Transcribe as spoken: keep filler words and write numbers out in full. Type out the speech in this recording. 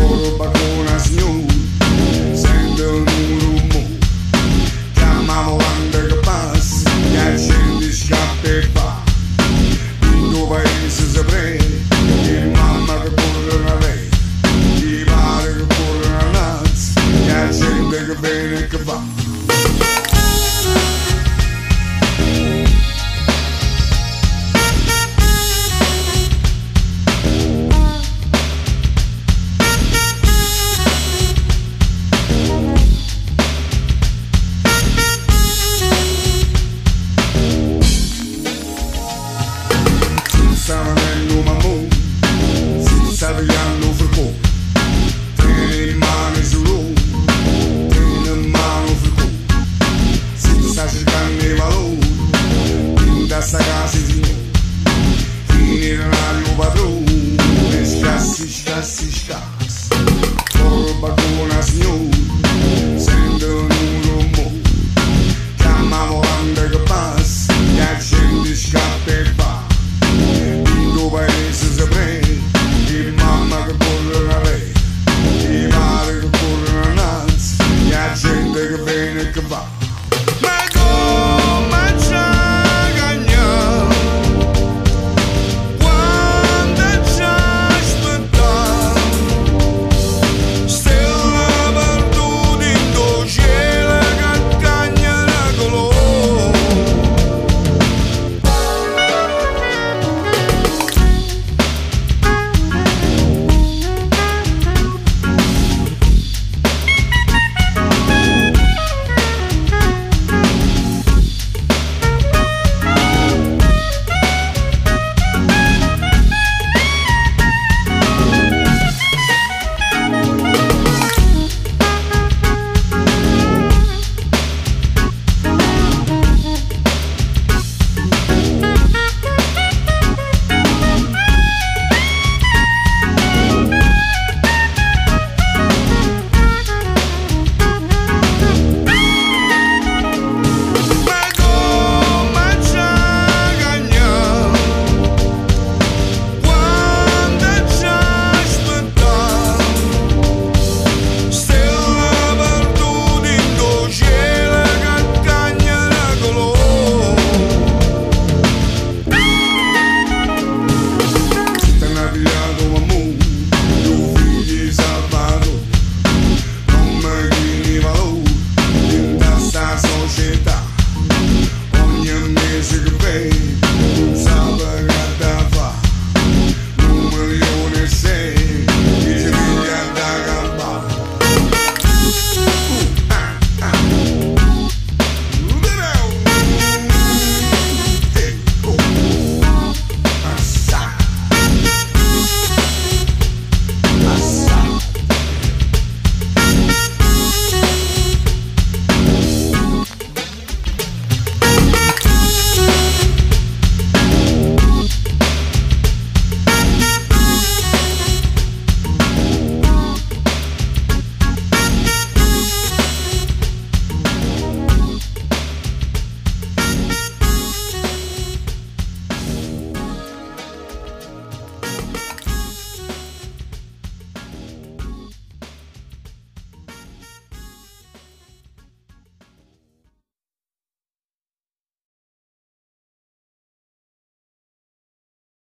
loro balcona signor, sente un rumore, chiamavo quando che passa, gli accendi scappa e va, in tuo paese si prende, di mamma che corre una re, di padre che corre una nazza, gli accendi che viene e che va. Stanno nel mammo, si sta tagliando il fuoco, tieni in mano su lui, tieni in mano il fuoco, si sta cercando i valori, in sta casa signore, finire un altro padrone, scassi, scassi, scassi.